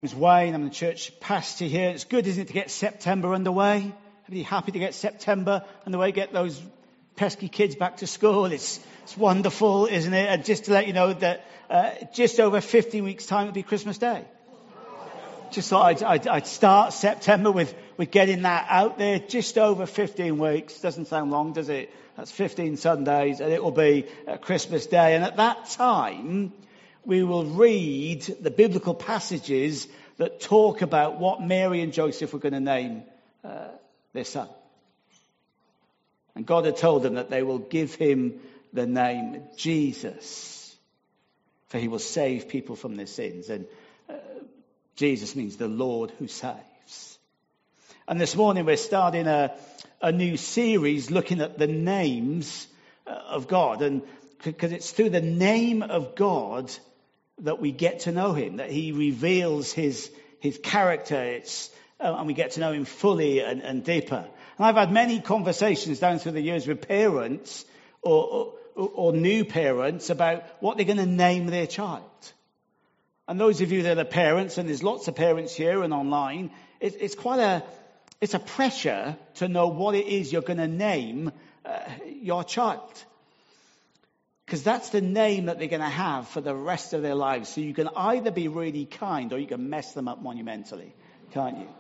Wayne, I'm the church pastor here. It's good, isn't it, to get September underway? Everybody happy to get September underway, get those pesky kids back to school? It's wonderful, isn't it? And just to let you know that just over 15 weeks' time, it'll be Christmas Day. Just thought I'd start September with getting that out there. Just over 15 weeks. Doesn't sound long, does it? That's 15 Sundays, and it will be Christmas Day. And at that time, we will read the biblical passages that talk about what Mary and Joseph were going to name their son. And God had told them that they will give him the name Jesus, for he will save people from their sins. And Jesus means the Lord who saves. And this morning we're starting a new series looking at the names of God. And because it's through the name of God that we get to know him, that he reveals his character, and we get to know him fully and deeper. And I've had many conversations down through the years with parents or new parents about what they're going to name their child. And those of you that are parents, and there's lots of parents here and online, it's a pressure to know what it is you're going to name your child. Because that's the name that they're going to have for the rest of their lives. So you can either be really kind or you can mess them up monumentally, can't you?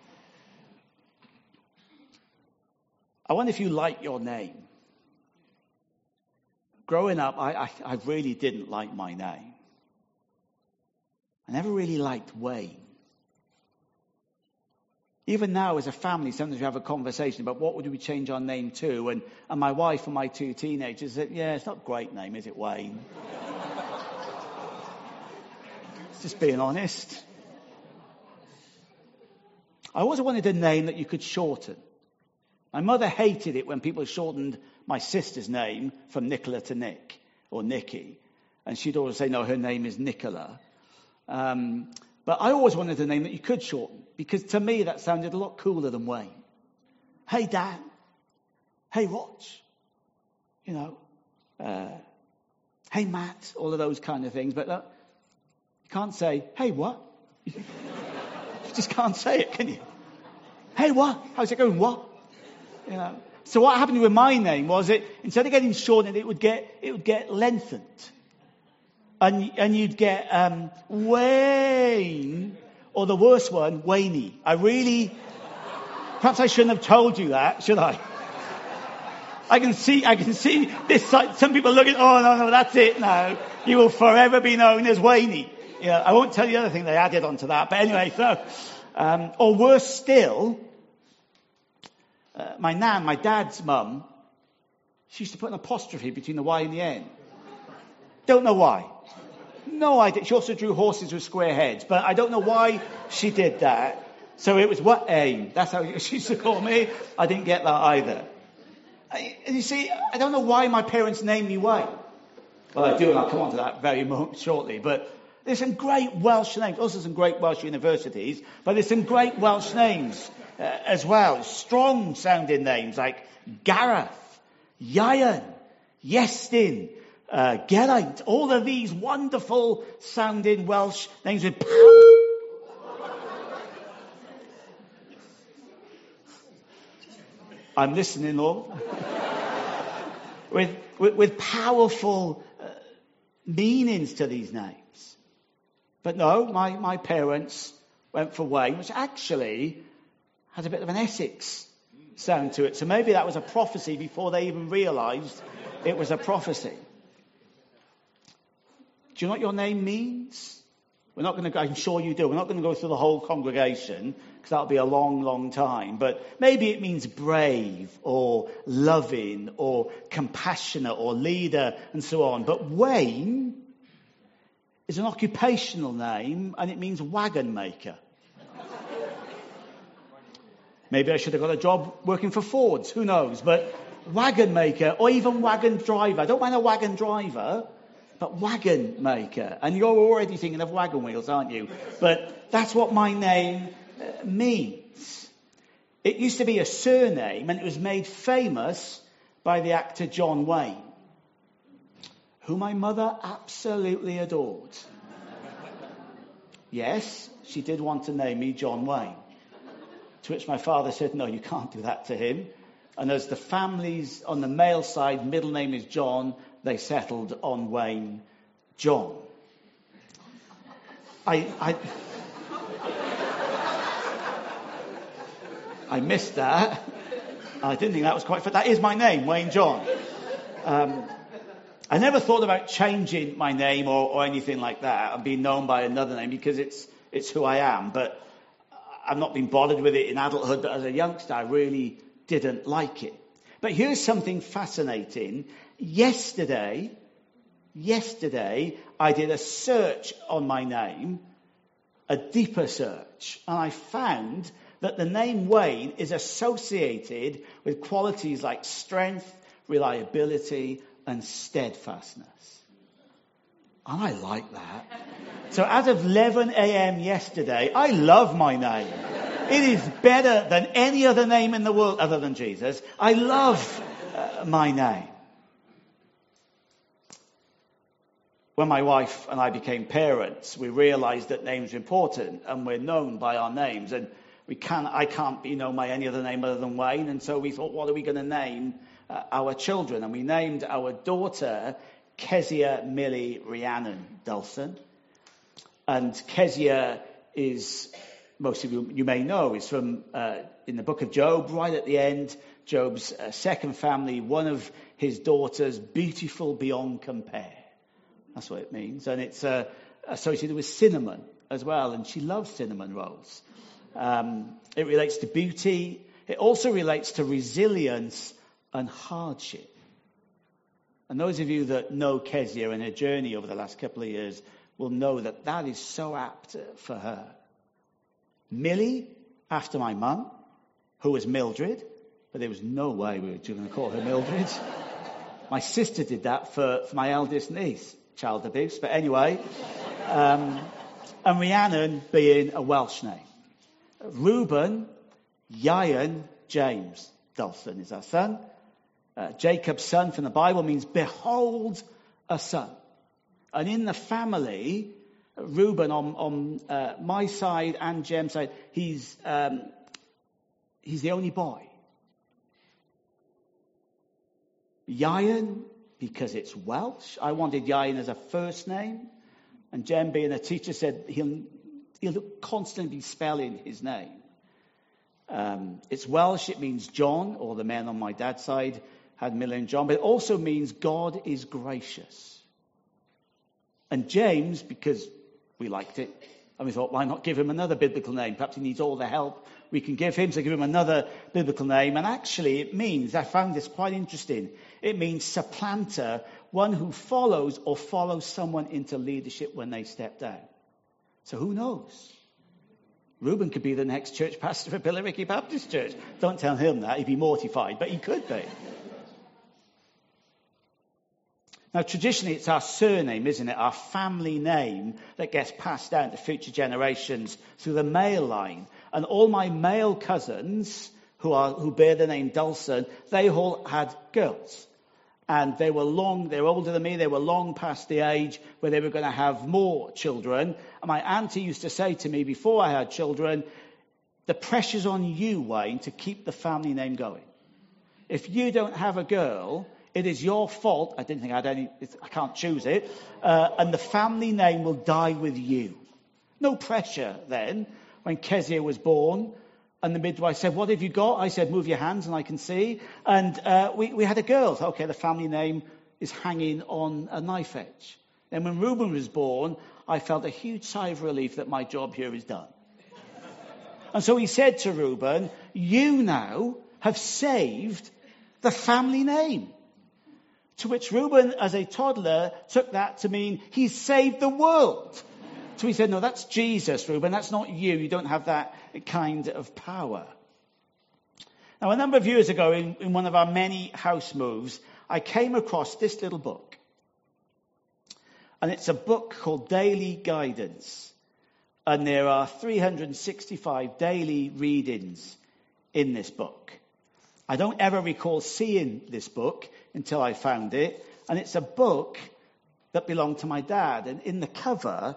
I wonder if you like your name. Growing up, I really didn't like my name. I never really liked Wayne. Even now, as a family, sometimes we have a conversation about what would we change our name to. And my wife and my two teenagers said, yeah, it's not a great name, is it, Wayne? Just being honest. I always wanted a name that you could shorten. My mother hated it when people shortened my sister's name from Nicola to Nick or Nikki. And she'd always say, no, her name is Nicola. But I always wanted a name that you could shorten, because to me that sounded a lot cooler than Wayne. Hey, Dan. Hey, Rog. Hey, Matt. All of those kind of things. But you can't say, hey, what? You just can't say it, can you? Hey, what? How's it going? What? So what happened with my name was instead of getting shortened, it would get lengthened. And you'd get Wayne, or the worst one, Wayne. Perhaps I shouldn't have told you that, should I? I can see this side. Some people looking, oh no, that's it now. You will forever be known as Wayne. I won't tell you the other thing they added onto that. But anyway, or worse still, my nan, my dad's mum, she used to put an apostrophe between the Y and the N. Don't know why. No idea. She also drew horses with square heads, but I don't know why she did that. So it was what aim. That's how she used to call me. I didn't get that either. And you see, I don't know why my parents named me Wayne. Well, I do, and I'll come on to that very shortly. But there's some great Welsh names. Also some great Welsh universities, but there's some great Welsh names as well. Strong sounding names like Gareth, Ieuan, Iestyn, Geraint, all of these wonderful sounding Welsh names with power. I'm listening, Lord. with powerful meanings to these names. But no, my parents went for Wayne, which actually has a bit of an Essex sound to it. So maybe that was a prophecy before they even realised it was a prophecy. Do you know what your name means? We're not going to go, I'm sure you do. We're not going to go through the whole congregation because that'll be a long, long time. But maybe it means brave or loving or compassionate or leader and so on. But Wayne is an occupational name and it means wagon maker. Maybe I should have got a job working for Ford's. Who knows? But wagon maker or even wagon driver. I don't mind a wagon driver. But wagon maker. And you're already thinking of wagon wheels, aren't you? But that's what my name means. It used to be a surname, and it was made famous by the actor John Wayne, who my mother absolutely adored. Yes, she did want to name me John Wayne. To which my father said, no, you can't do that to him. And as the families on the male side, middle name is John, they settled on Wayne John. I missed that. I didn't think that was quite fair. That is my name, Wayne John. I never thought about changing my name or anything like that and being known by another name because it's who I am. But I've not been bothered with it in adulthood, but as a youngster, I really didn't like it. But here's something fascinating. Yesterday, I did a search on my name, a deeper search, and I found that the name Wayne is associated with qualities like strength, reliability, and steadfastness. And I like that. So as of 11 a.m. yesterday, I love my name. It is better than any other name in the world other than Jesus. I love my name. When my wife and I became parents, we realized that names are important and we're known by our names. And I can't be known by any other name other than Wayne. And so we thought, what are we going to name our children? And we named our daughter Kezia Millie Rhiannon Dulson. And Kezia is, most of you may know, is from in the book of Job, right at the end, Job's second family, one of his daughters, beautiful beyond compare. That's what it means. And it's associated with cinnamon as well. And she loves cinnamon rolls. It relates to beauty. It also relates to resilience and hardship. And those of you that know Kezia and her journey over the last couple of years will know that that is so apt for her. Millie, after my mum, who was Mildred, but there was no way we were going to call her Mildred. My sister did that for my eldest niece, child abuse. But anyway, and Rhiannon being a Welsh name. Reuben, Ian, James Dulson is our son. Jacob's son from the Bible means behold a son. And in the family, Reuben on my side and Jem's side, he's the only boy. Ian, because it's Welsh. I wanted Ian as a first name. And Jem, being a teacher, said he'll constantly be spelling his name. It's Welsh, it means John, or the men on my dad's side had Millie and John, but it also means God is gracious. And James, because we liked it, and we thought, why not give him another biblical name? Perhaps he needs all the help we can give him, so give him another biblical name. And actually it means, I found this quite interesting, it means supplanter, one who follows or follows someone into leadership when they step down. So who knows? Reuben could be the next church pastor at Billericay Baptist Church. Don't tell him that, he'd be mortified, but he could be. Now, traditionally, it's our surname, isn't it? Our family name that gets passed down to future generations through the male line. And all my male cousins who bear the name Dulson, they all had girls. And they were older than me, they were long past the age where they were going to have more children. And my auntie used to say to me before I had children, the pressure's on you, Wayne, to keep the family name going. If you don't have a girl, it is your fault. I didn't think I can't choose it. And the family name will die with you. No pressure then. When Kezia was born, and the midwife said, what have you got? I said, move your hands and I can see. And we had a girl. Okay, the family name is hanging on a knife edge. Then when Reuben was born, I felt a huge sigh of relief that my job here is done. And so he said to Reuben, you now have saved the family name. To which Reuben, as a toddler, took that to mean he's saved the world. So he said, no, that's Jesus, Reuben. That's not you. You don't have that kind of power. Now, a number of years ago, in one of our many house moves, I came across this little book. And it's a book called Daily Guidance. And there are 365 daily readings in this book. I don't ever recall seeing this book until I found it. And it's a book that belonged to my dad. And in the cover,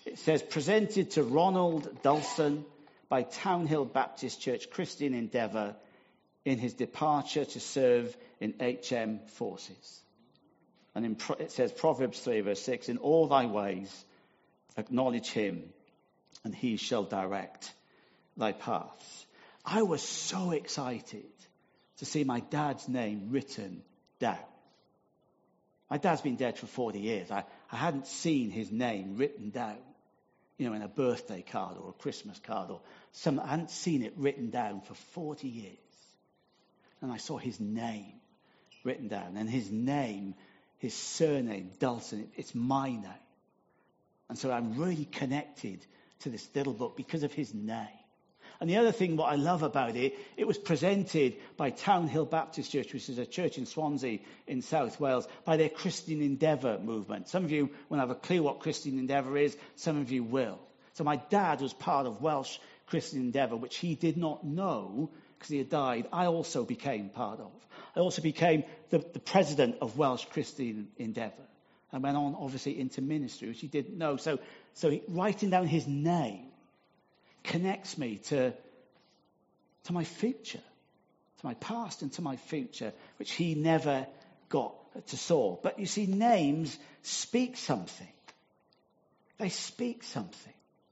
It says, presented to Ronald Dulson by Townhill Baptist Church Christian Endeavour in his departure to serve in HM forces. And it says, Proverbs 3 verse 6, in all thy ways acknowledge him, and he shall direct thy paths. I was so excited to see my dad's name written down. My dad's been dead for 40 years. I hadn't seen his name written down, in a birthday card or a Christmas card or something. I hadn't seen it written down for 40 years. And I saw his name written down. And his name, his surname, Dulson, it's my name. And so I'm really connected to this little book because of his name. And the other thing, what I love about it, it was presented by Townhill Baptist Church, which is a church in Swansea in South Wales, by their Christian Endeavour movement. Some of you won't have a clue what Christian Endeavour is. Some of you will. So my dad was part of Welsh Christian Endeavour, which he did not know because he had died. I also became part of. I also became the president of Welsh Christian Endeavour. I went on, obviously, into ministry, which he didn't know. So writing down his name connects me to my future, to my past and to my future, which he never got to saw. But you see, names speak something. They speak something.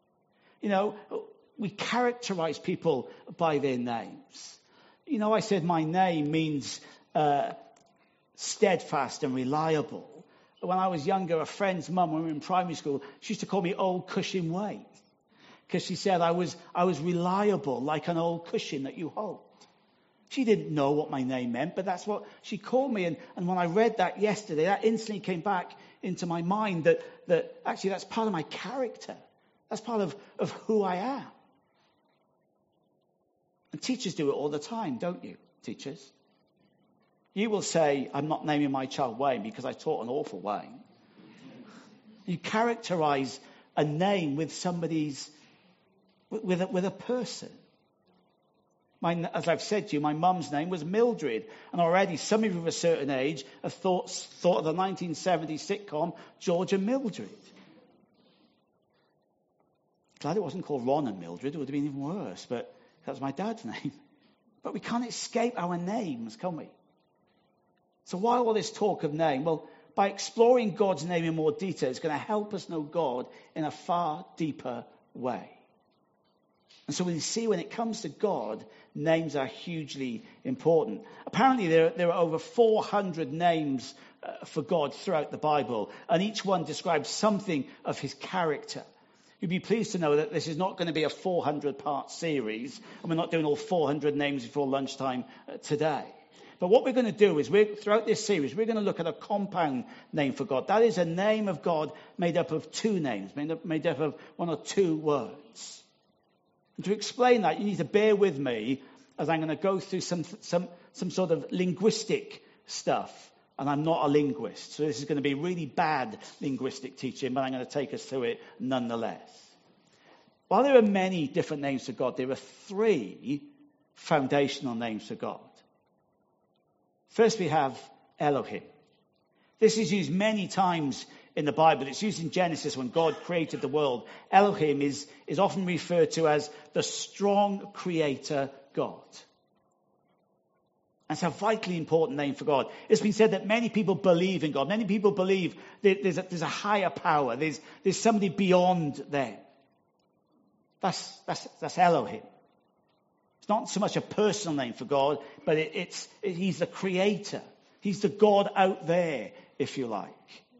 We characterize people by their names. I said my name means steadfast and reliable. When I was younger, a friend's mum, when we were in primary school, she used to call me Old Cushion Wayne, because she said I was reliable, like an old cushion that you hold. She didn't know what my name meant, but that's what she called me. And when I read that yesterday, that instantly came back into my mind that actually that's part of my character. That's part of who I am. And teachers do it all the time, don't you, teachers? You will say, I'm not naming my child Wayne because I taught an awful Wayne. You characterize a name with somebody's, with a person. As I've said to you, my mum's name was Mildred. And already some of you of a certain age have thought of the 1970s sitcom George and Mildred. Glad it wasn't called Ron and Mildred. It would have been even worse, but that was my dad's name. But we can't escape our names, can we? So why all this talk of name? Well, by exploring God's name in more detail, it's going to help us know God in a far deeper way. And so we see when it comes to God, names are hugely important. Apparently there are over 400 names for God throughout the Bible, and each one describes something of his character. You'd be pleased to know that this is not going to be a 400-part series, and we're not doing all 400 names before lunchtime today. But what we're going to do is, throughout this series, we're going to look at a compound name for God. That is a name of God made up of two names, made up of one or two words. And to explain that, you need to bear with me as I'm going to go through some sort of linguistic stuff. And I'm not a linguist, so this is going to be really bad linguistic teaching, but I'm going to take us through it nonetheless. While there are many different names for God, there are three foundational names for God. First, we have Elohim. This is used many times in the Bible. It's used in Genesis when God created the world. Elohim is often referred to as the strong creator God. That's a vitally important name for God. It's been said that many people believe in God. Many people believe that there's a higher power. There's somebody beyond them. That's Elohim. It's not so much a personal name for God, but he's the creator. He's the God out there, if you like.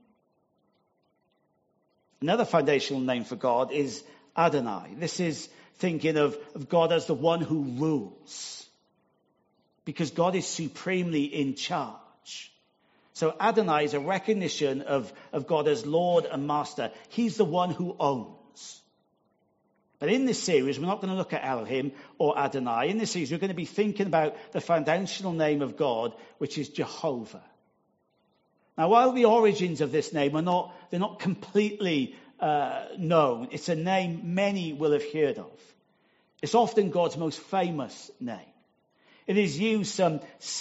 Another foundational name for God is Adonai. This is thinking of God as the one who rules, because God is supremely in charge. So Adonai is a recognition of God as Lord and Master. He's the one who owns. But in this series, we're not going to look at Elohim or Adonai. In this series, we're going to be thinking about the foundational name of God, which is Jehovah. Now, while the origins of this name they're not completely known, it's a name many will have heard of. It's often God's most famous name. It is used some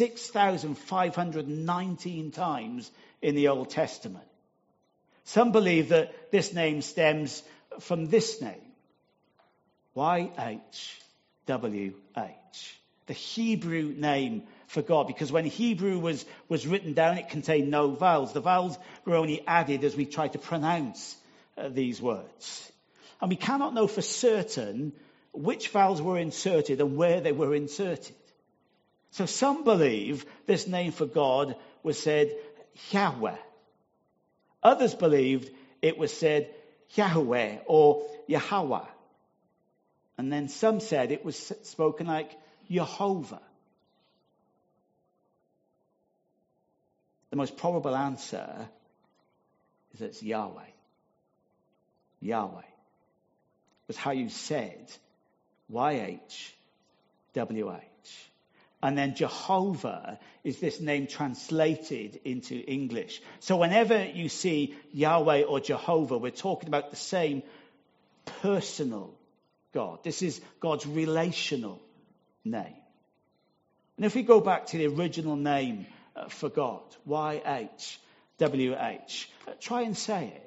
6,519 times in the Old Testament. Some believe that this name stems from this name, YHWH, the Hebrew name for God, because when Hebrew was written down, it contained no vowels. The vowels were only added as we try to pronounce these words. And we cannot know for certain which vowels were inserted and where they were inserted. So some believe this name for God was said Yahweh. Others believed it was said Yahweh or Yahweh. And then some said it was spoken like Jehovah. The most probable answer is that it's Yahweh. Yahweh was how you said YHWH. And then Jehovah is this name translated into English. So whenever you see Yahweh or Jehovah, we're talking about the same personal God. This is God's relational name. And if we go back to the original name for God, YHWH, try and say it.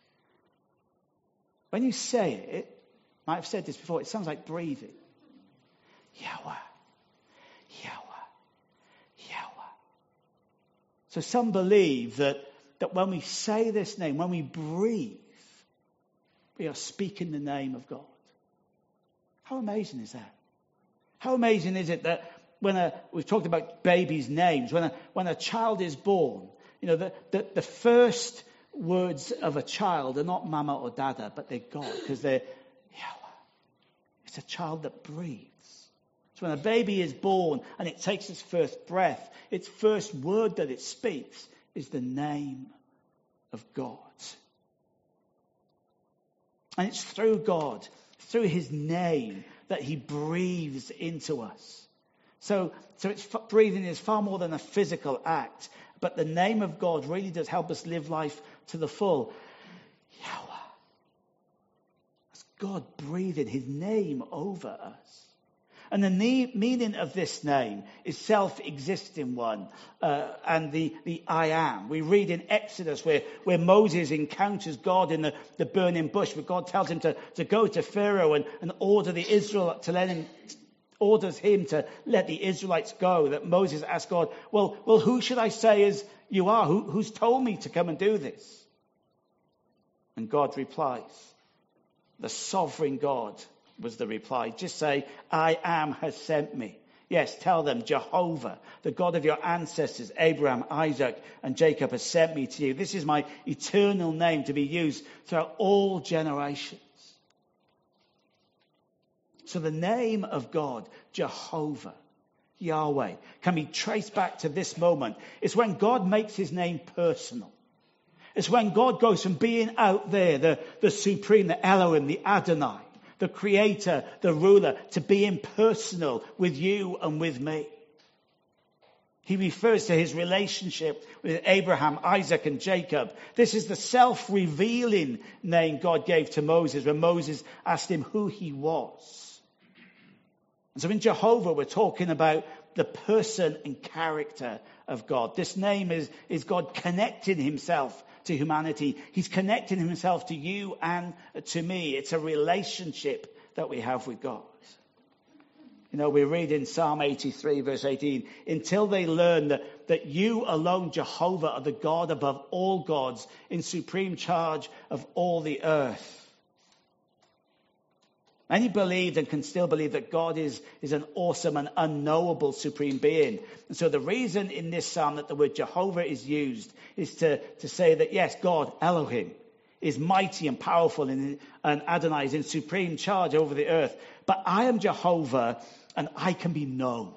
When you say it, I might have said this before, it sounds like breathing. Yahweh. Yahweh, Yahweh. So some believe that when we say this name, when we breathe, we are speaking the name of God. How amazing is that? How amazing is it that we've talked about babies' names, when a child is born, the first words of a child are not mama or dada, but they're God, because they're Yahweh. It's a child that breathes. So when a baby is born and it takes its first breath, its first word that it speaks is the name of God. And it's through God, through his name, that he breathes into us. So breathing is far more than a physical act, but the name of God really does help us live life to the full. Yahweh. That's God breathing his name over us. And the meaning of this name is self-existing one, and the I am. We read in Exodus where Moses encounters God in the burning bush, where God tells him to go to Pharaoh and orders him to let the Israelites go. That Moses asked God, well, who should I say is you are? Who's told me to come and do this? And God replies, the sovereign God was the reply. Just say, I am has sent me. Yes, tell them, Jehovah, the God of your ancestors, Abraham, Isaac, and Jacob, has sent me to you. This is my eternal name to be used throughout all generations. So the name of God, Jehovah, Yahweh, can be traced back to this moment. It's when God makes his name personal. It's when God goes from being out there, the supreme, the Elohim, the Adonai, the creator, the ruler, to being personal with you and with me. He refers to his relationship with Abraham, Isaac, and Jacob. This is the self-revealing name God gave to Moses when Moses asked him who he was. And so in Jehovah, we're talking about the person and character of God. This name is God connecting himself to humanity. He's connecting himself to you and to me. It's a relationship that we have with God. We read in Psalm 83, verse 18, until they learn that you alone, Jehovah, are the God above all gods, in supreme charge of all the earth. Many believed and can still believe that God is an awesome and unknowable supreme being. And so the reason in this psalm that the word Jehovah is used is to say that, yes, God, Elohim, is mighty and powerful, and Adonai is in supreme charge over the earth. But I am Jehovah, and I can be known.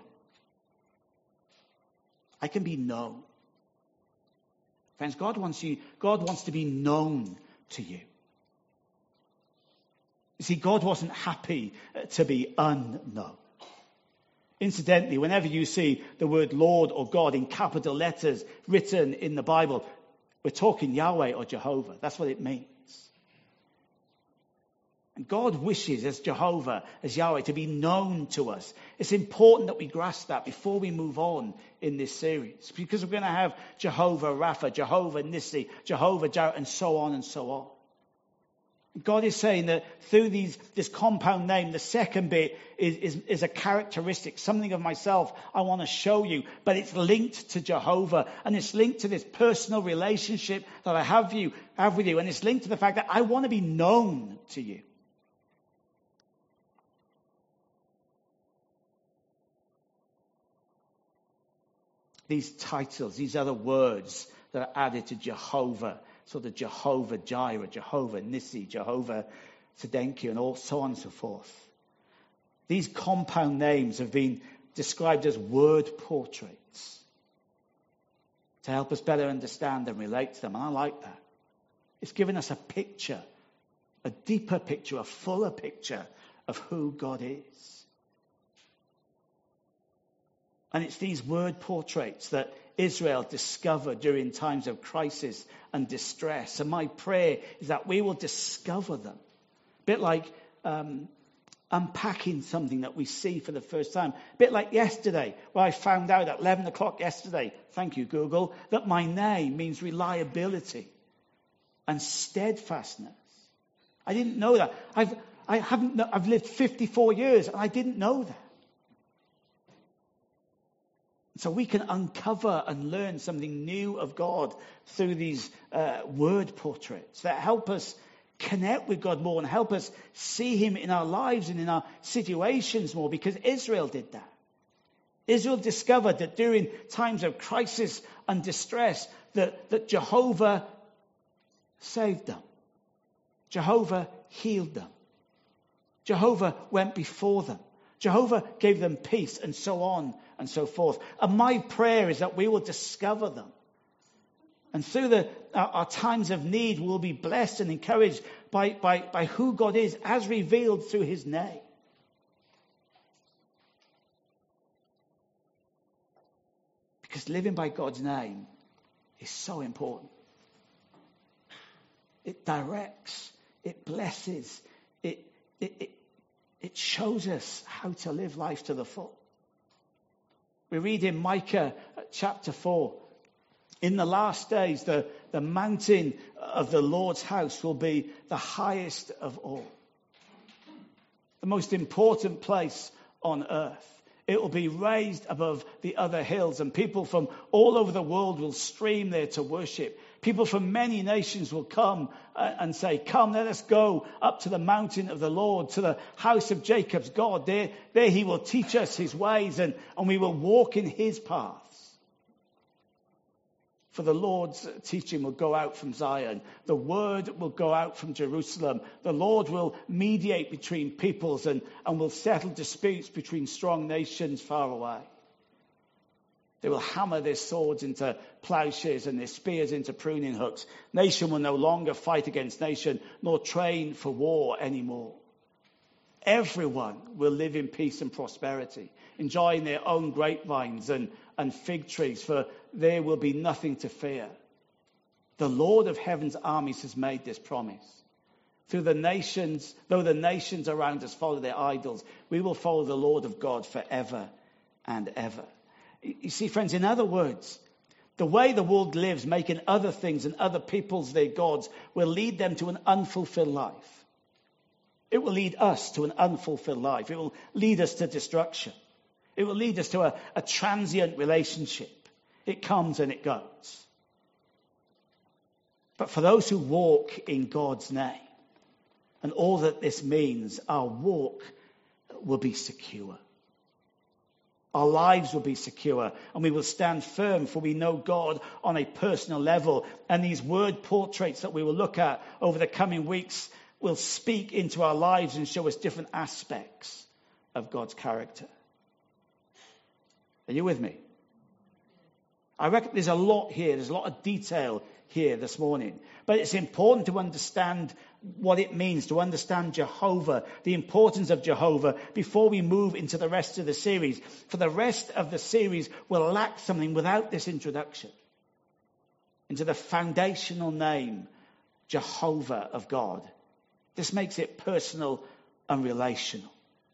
I can be known. Friends, God wants to be known to you. You see, God wasn't happy to be unknown. Incidentally, whenever you see the word Lord or God in capital letters written in the Bible, we're talking Yahweh or Jehovah. That's what it means. And God wishes, as Jehovah, as Yahweh, to be known to us. It's important that we grasp that before we move on in this series, because we're going to have Jehovah Rapha, Jehovah Nissi, Jehovah Jireh, and so on and so on. God is saying that through this compound name, the second bit is a characteristic, something of myself I want to show you, but it's linked to Jehovah, and it's linked to this personal relationship that I have with you, and it's linked to the fact that I want to be known to you. These titles, these other words that are added to Jehovah, so the Jehovah Jireh, Jehovah Nissi, Jehovah Tsidkenu, and so on and so forth. These compound names have been described as word portraits to help us better understand and relate to them. And I like that. It's given us a picture, a deeper picture, a fuller picture of who God is. And it's these word portraits that Israel discovered during times of crisis and distress. And my prayer is that we will discover them. A bit like unpacking something that we see for the first time. A bit like yesterday, where I found out at 11 o'clock yesterday, thank you Google, that my name means reliability and steadfastness. I didn't know that. I've lived 54 years and I didn't know that. So we can uncover and learn something new of God through these word portraits that help us connect with God more and help us see him in our lives and in our situations more, because Israel did that. Israel discovered that during times of crisis and distress that Jehovah saved them. Jehovah healed them. Jehovah went before them. Jehovah gave them peace, and so on and so forth. And my prayer is that we will discover them. And through our times of need, we'll be blessed and encouraged by who God is as revealed through his name. Because living by God's name is so important. It directs, it blesses, it shows us how to live life to the full. We read in Micah chapter 4, in the last days, the mountain of the Lord's house will be the highest of all. The most important place on earth. It will be raised above the other hills, and people from all over the world will stream there to worship. People from many nations will come and say, come, let us go up to the mountain of the Lord, to the house of Jacob's God. There he will teach us his ways, and we will walk in his paths. For the Lord's teaching will go out from Zion. The word will go out from Jerusalem. The Lord will mediate between peoples and will settle disputes between strong nations far away. They will hammer their swords into plowshares and their spears into pruning hooks. Nation will no longer fight against nation, nor train for war anymore. Everyone will live in peace and prosperity, enjoying their own grapevines and fig trees, for there will be nothing to fear. The Lord of heaven's armies has made this promise. Though the nations around us follow their idols, we will follow the Lord of God forever and ever. You see, friends, in other words, the way the world lives, making other things and other peoples their gods, will lead them to an unfulfilled life. It will lead us to an unfulfilled life. It will lead us to destruction. It will lead us to a transient relationship. It comes and it goes. But for those who walk in God's name, and all that this means, our walk will be secure. Our lives will be secure, and we will stand firm, for we know God on a personal level. And these word portraits that we will look at over the coming weeks will speak into our lives and show us different aspects of God's character. Are you with me? I reckon there's a lot here. There's a lot of detail here this morning. But it's important to understand what it means, to understand Jehovah, the importance of Jehovah, before we move into the rest of the series. For the rest of the series will lack something without this introduction into the foundational name, Jehovah of God. This makes it personal and relational.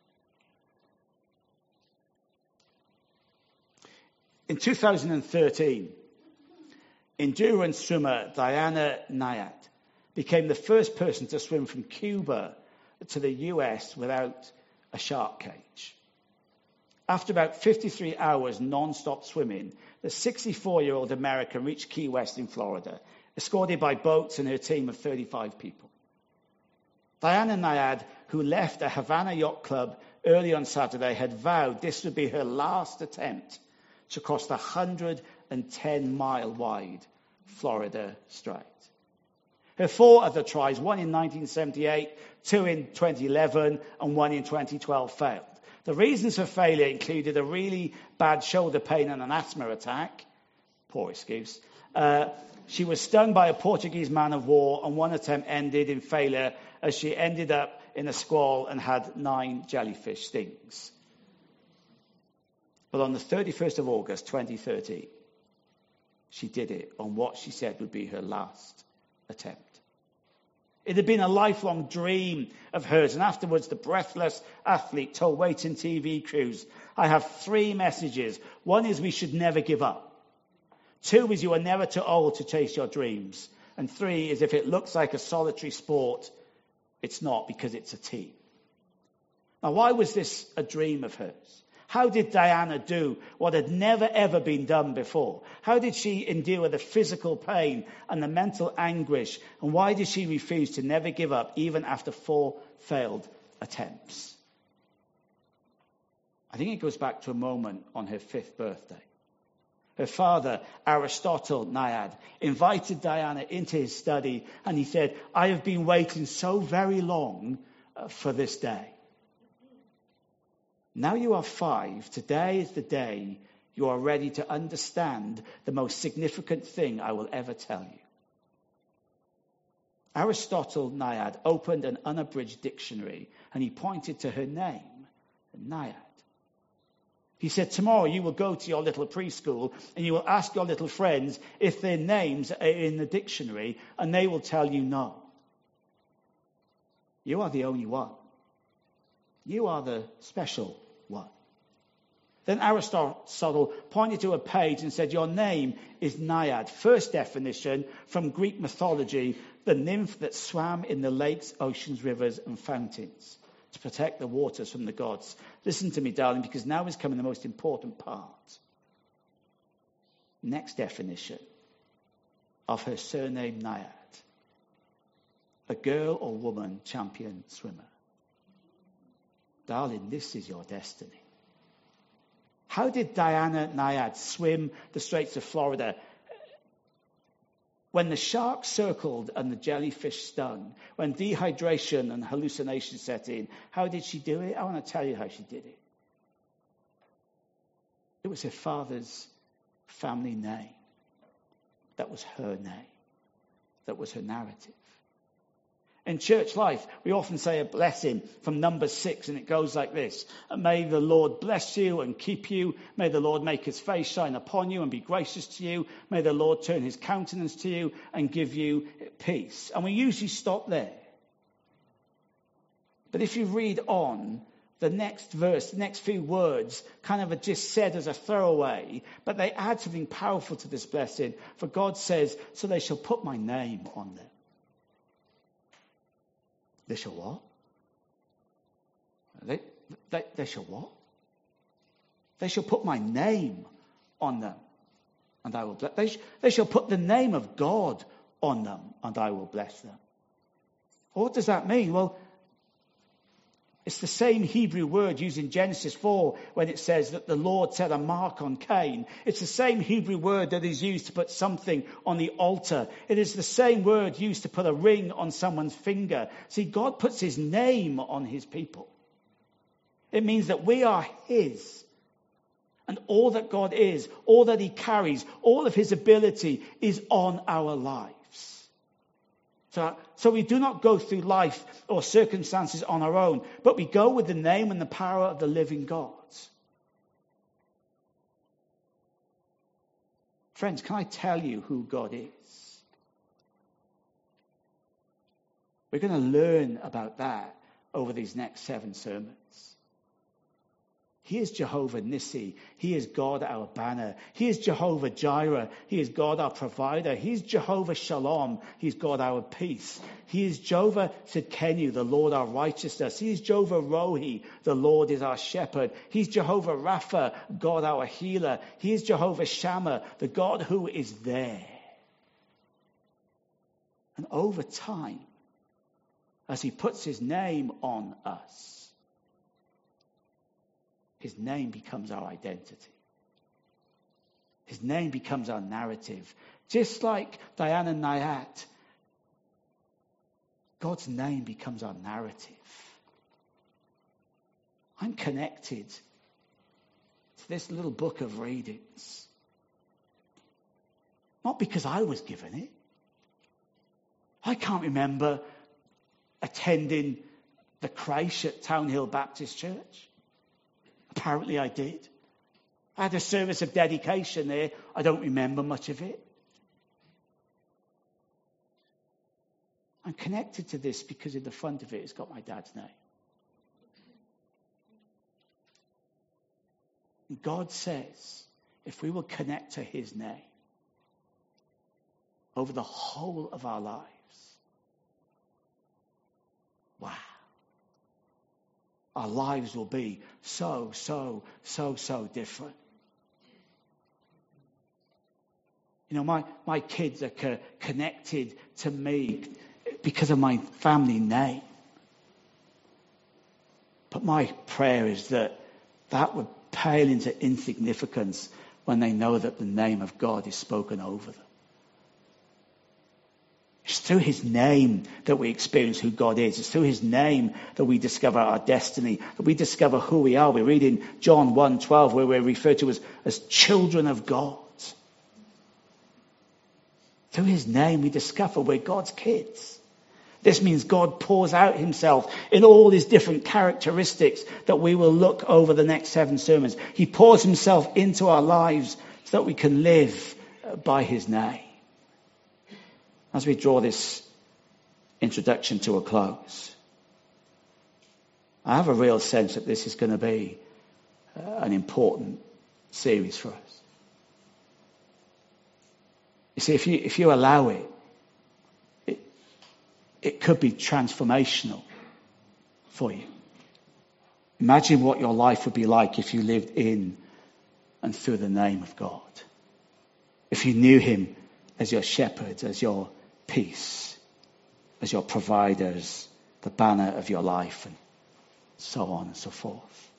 In 2013, in Durban Summer, Diana Nyad became the first person to swim from Cuba to the US without a shark cage. After about 53 hours non-stop swimming, the 64-year-old American reached Key West in Florida, escorted by boats and her team of 35 people. Diana Nyad, who left a Havana Yacht Club early on Saturday, had vowed this would be her last attempt to cross the 110-mile-wide Florida Strait. Her 4 other tries, one in 1978, 2 in 2011, and 1 in 2012, failed. The reasons for failure included a really bad shoulder pain and an asthma attack. Poor excuse. She was stung by a Portuguese man-of-war, and one attempt ended in failure as she ended up in a squall and had 9 jellyfish stings. But on the 31st of August, 2013, she did it on what she said would be her last attempt. It had been a lifelong dream of hers, and afterwards the breathless athlete told waiting TV crews, I have 3 messages. 1 is we should never give up. 2 is you are never too old to chase your dreams. And 3 is if it looks like a solitary sport, it's not, because it's a team. Now, why was this a dream of hers? How did Diana do what had never, ever been done before? How did she endure the physical pain and the mental anguish? And why did she refuse to never give up, even after 4 failed attempts? I think it goes back to a moment on her 5th birthday. Her father, Aristotle Nyad, invited Diana into his study, and he said, I have been waiting so very long for this day. Now you are 5. Today is the day you are ready to understand the most significant thing I will ever tell you. Aristotle Nyad opened an unabridged dictionary and he pointed to her name, Nyad. He said, tomorrow you will go to your little preschool and you will ask your little friends if their names are in the dictionary, and they will tell you no. You are the only one. You are the special one. Then Aristotle pointed to a page and said, your name is Nyad. First definition from Greek mythology, the nymph that swam in the lakes, oceans, rivers, and fountains to protect the waters from the gods. Listen to me, darling, because now is coming the most important part. Next definition of her surname, Nyad. A girl or woman champion swimmer. Darling, this is your destiny. How did Diana Nyad swim the Straits of Florida? When the shark circled and the jellyfish stung, when dehydration and hallucination set in, how did she do it? I want to tell you how she did it. It was her father's family name. That was her name. That was her narrative. In church life, we often say a blessing from Numbers 6, and it goes like this. May the Lord bless you and keep you. May the Lord make his face shine upon you and be gracious to you. May the Lord turn his countenance to you and give you peace. And we usually stop there. But if you read on, the next verse, the next few words kind of are just said as a throwaway, but they add something powerful to this blessing. For God says, so they shall put my name on them. They shall what? They shall what? They shall put my name on them, and I will bless. They shall put the name of God on them, and I will bless them. Well, what does that mean? Well, it's the same Hebrew word used in Genesis 4 when it says that the Lord set a mark on Cain. It's the same Hebrew word that is used to put something on the altar. It is the same word used to put a ring on someone's finger. See, God puts his name on his people. It means that we are his. And all that God is, all that he carries, all of his ability is on our lives. So we do not go through life or circumstances on our own, but we go with the name and the power of the living God. Friends, can I tell you who God is? We're going to learn about that over these next 7 sermons. He is Jehovah Nissi. He is God, our banner. He is Jehovah Jireh. He is God, our provider. He is Jehovah Shalom. He is God, our peace. He is Jehovah Tzidkenu, the Lord, our righteousness. He is Jehovah Rohi, the Lord is our shepherd. He is Jehovah Rapha, God, our healer. He is Jehovah Shammah, the God who is there. And over time, as he puts his name on us, his name becomes our identity. His name becomes our narrative. Just like Diana Nyat, God's name becomes our narrative. I'm connected to this little book of readings. Not because I was given it. I can't remember attending the creche at Townhill Baptist Church. Apparently I did. I had a service of dedication there. I don't remember much of it. I'm connected to this because in the front of it, it's got my dad's name. And God says, if we will connect to his name over the whole of our lives, wow. Our lives will be so different. You know, my kids are connected to me because of my family name. But my prayer is that would pale into insignificance when they know that the name of God is spoken over them. It's through his name that we experience who God is. It's through his name that we discover our destiny, that we discover who we are. We read in John 1:12 where we're referred to as children of God. Through his name we discover we're God's kids. This means God pours out himself in all his different characteristics that we will look over the next 7 sermons. He pours himself into our lives so that we can live by his name. As we draw this introduction to a close, I have a real sense that this is going to be an important series for us. You see, if you allow it could be transformational for you. Imagine what your life would be like if you lived in and through the name of God. If you knew him as your shepherd, as your peace, as your provider, as the banner of your life, and so on and so forth.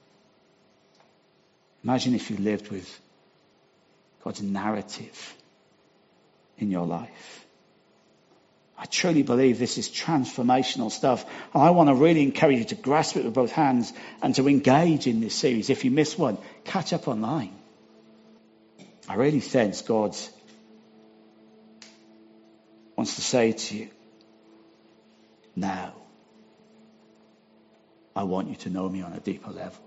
Imagine if you lived with God's narrative in your life. I truly believe this is transformational stuff. And I want to really encourage you to grasp it with both hands and to engage in this series. If you miss one, catch up online. I really sense God wants to say to you, now, I want you to know me on a deeper level.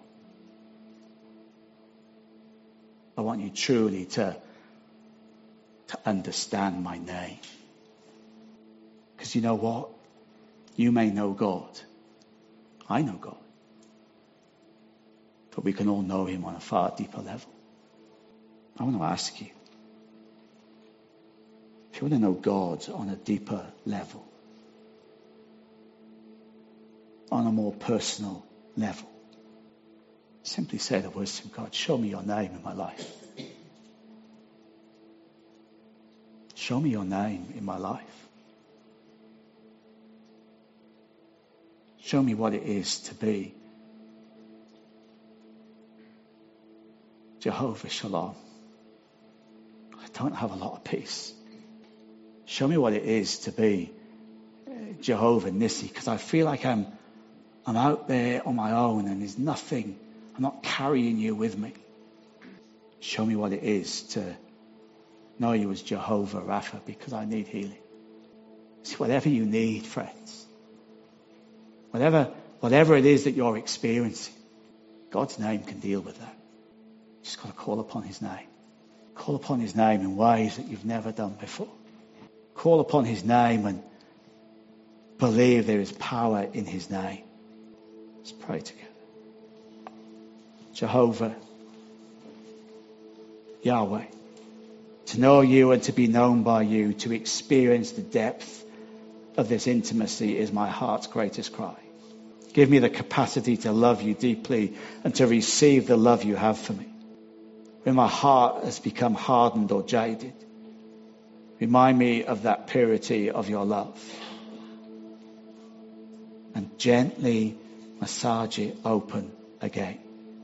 I want you truly to understand my name. Because you know what? You may know God. I know God. But we can all know him on a far deeper level. I want to ask you, if you want to know God on a deeper level, on a more personal level, simply say the words to God, show me your name in my life. Show me your name in my life. Show me what it is to be Jehovah Shalom. I don't have a lot of peace. Show me what it is to be Jehovah Nissi, because I feel like I'm out there on my own and there's nothing, I'm not carrying you with me. Show me what it is to know you as Jehovah Rapha, because I need healing. See, whatever you need, friends, whatever it is that you're experiencing, God's name can deal with that. You just got to call upon his name. Call upon his name in ways that you've never done before. Call upon his name and believe there is power in his name. Let's pray together. Jehovah, Yahweh. To know you and to be known by you, to experience the depth of this intimacy is my heart's greatest cry. Give me the capacity to love you deeply and to receive the love you have for me. When my heart has become hardened or jaded, remind me of that purity of your love. And gently massage it open again.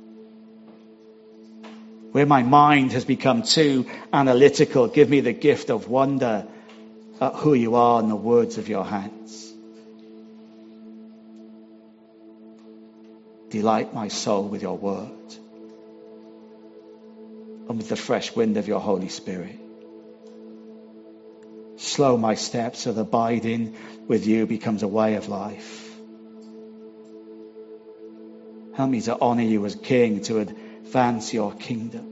Where my mind has become too analytical, give me the gift of wonder at who you are and the words of your hands. Delight my soul with your word and with the fresh wind of your Holy Spirit. Slow my steps so that abiding with you becomes a way of life. Help me to honor you as King, to advance your kingdom.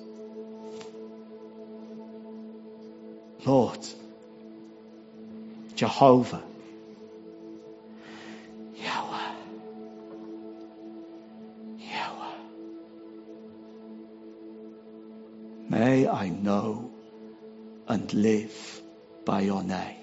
Lord, Jehovah, Yahweh, Yahweh. May I know and live by your name.